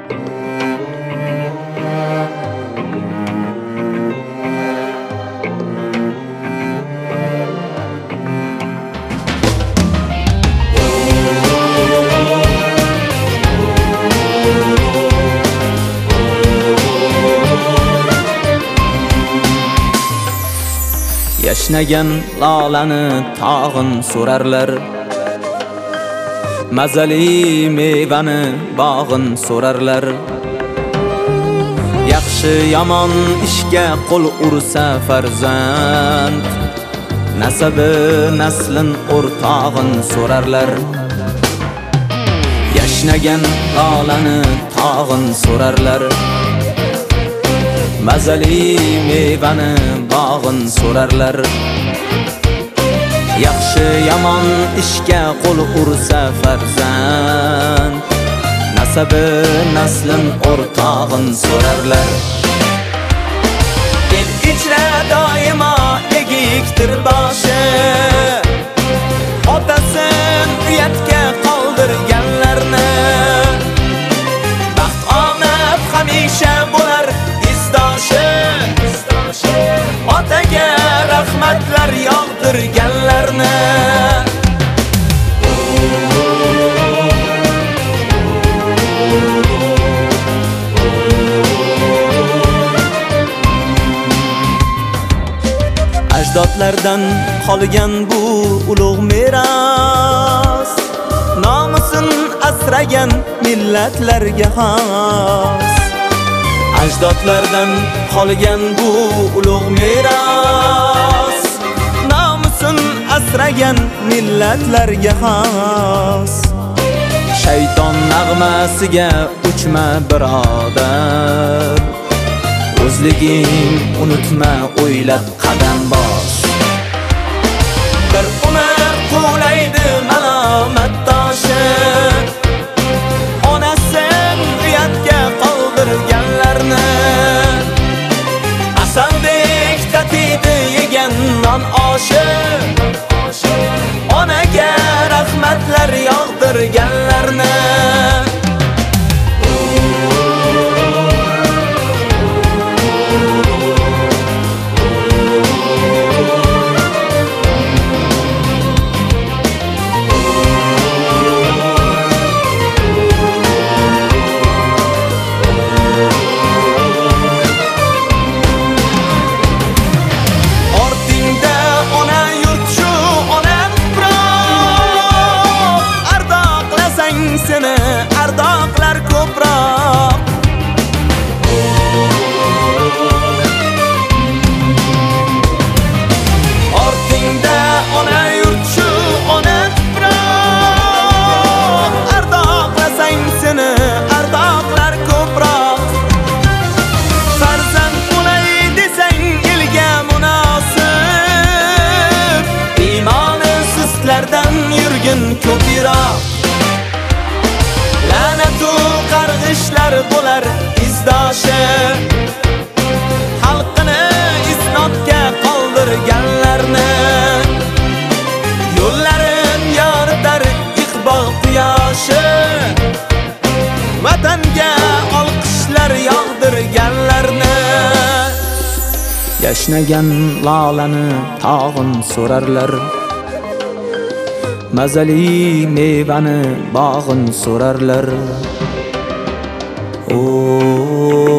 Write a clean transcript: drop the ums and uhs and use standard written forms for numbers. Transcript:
Yashnagan lolani tog'in so'rarlar, mazali mevani bog'in so'rarlar. Yaxshi yomon ishga qo'l ursa farzand, nasabi naslin o'rtog'in so'rarlar. Yashnagan lolani tog'in so'rarlar, mazali mevani bog'in so'rarlar. Yaxshi yomon ishga qo'l ursa farzand, nasabi naslin o'rtog'in so'rarlar. El ichra doimo egikdir boshi, otasin uyatga qoldirganlarni. Baxt omad hamisha bo'lar izdoshi, otaga rahmatlar yog'dirganlarni. Ajdodlardan qolgan bu ulug' meros, nomusin asragan millatlarga xos. Ajdodlardan qolgan bu ulug' meros, nomusin asragan millatlarga xos. Shayton nag'masiga uchma birodar, o'zliging unutma o'ylab qadam bos. Bir umr qulaydi malomat toshi, onasin uyatga qoldirganlarni. Asaldek tatiydi yegan non oshi, onaga rahmatlar yog'dirganlarni. Seni ardoqlar ko'proq. Ortingda ona yurt shu ona tuproq. Ardoqlasang seni ardoqlar ko'proq. Farzand bo'lay desang elga munosib, iymoni sustlardan yurgin ko'proq. La'natu qarg'ishlar bo'lar izdoshi, xalqini isnodga qoldirganlarni. Yo'llarin yoritar iqbol quyoshi, vatanga olqishlar yog'dirganlarni. Yashnagan lolani tog'in so'rarlar, mazali mevani bog'in so'rarlar.